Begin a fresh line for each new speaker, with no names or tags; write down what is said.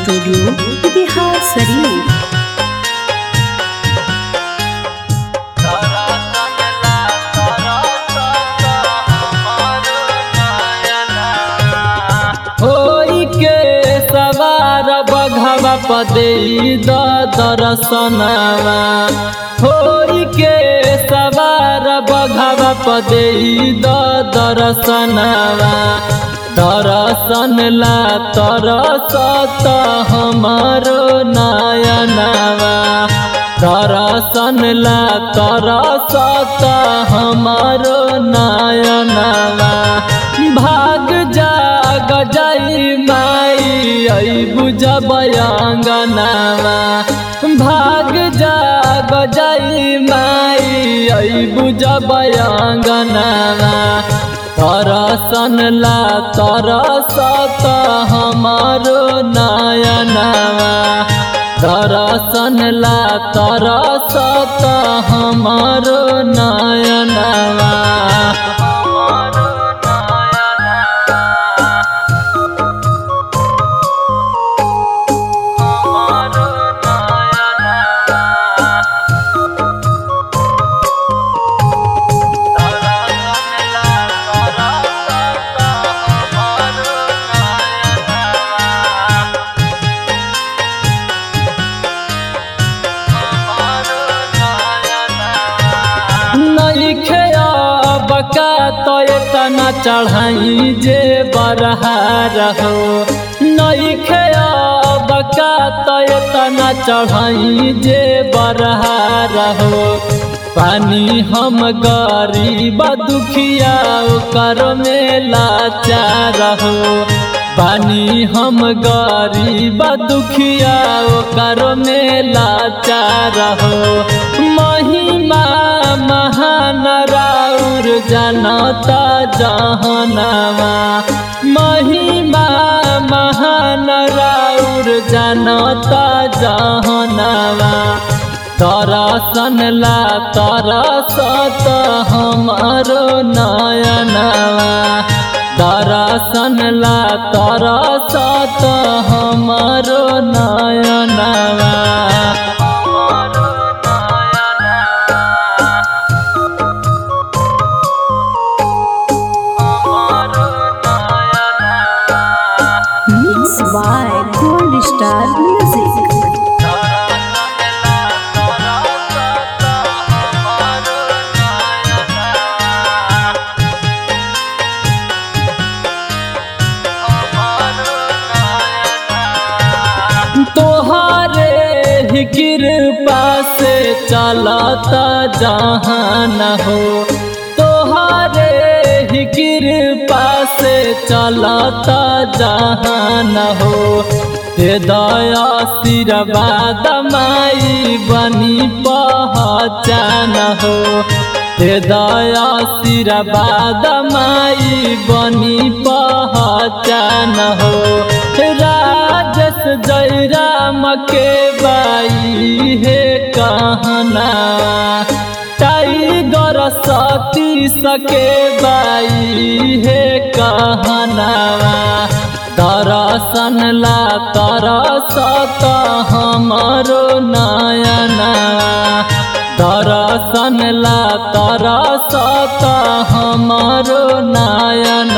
Studio Bihar Sharif.
होई के सवार बघवा पदे दर्शनवा, होई के सवार बघवा पदे दर्शनवा, दर्शन ला तरसत हमारो नयनवा, दर्शन ला तरसत हमारो नयनवा। भाग जाग जाई माई आई बुझब अंगनवा, भाग जाग जाई माई आई बुझब अंगनवा, दर्शन ला तरसत हमारो नयनवा, दर्शन ला तरसत हमारो नयनवा। बका तो इतना चढ़ाई जे बरहार हो, नहीं खेया बका तो इतना चढ़ाई जे बरहार हो। पानी हम गरीब दुखिया कर में लाचार हो, पानी हम गरीब दुखिया कर में लाचार हो। महिमा महान राउर जनता जहनवा, महिमा महान राउर जनता जहनवा, दर्शन ला तरसत हमारो नयनवा, दर्शन ला तरसत हमारो नयनवा।
Mix by gold star music.
तोहरे ही कृपा से चलता जहान हो, तोहरे ही कृपा से चलता जहान हो। दे दया आशीर्वाद माई बनी पहचान हो, दे दया आशीर्वाद माई बनी पहचान हो। राजस जयराम के बाई है कहना, टाइगर सतीश के बाई है कहनावा, दर्शन ला तरसत हमारो नयनवा, दर्शन ला तरसत हमारो नयनवा।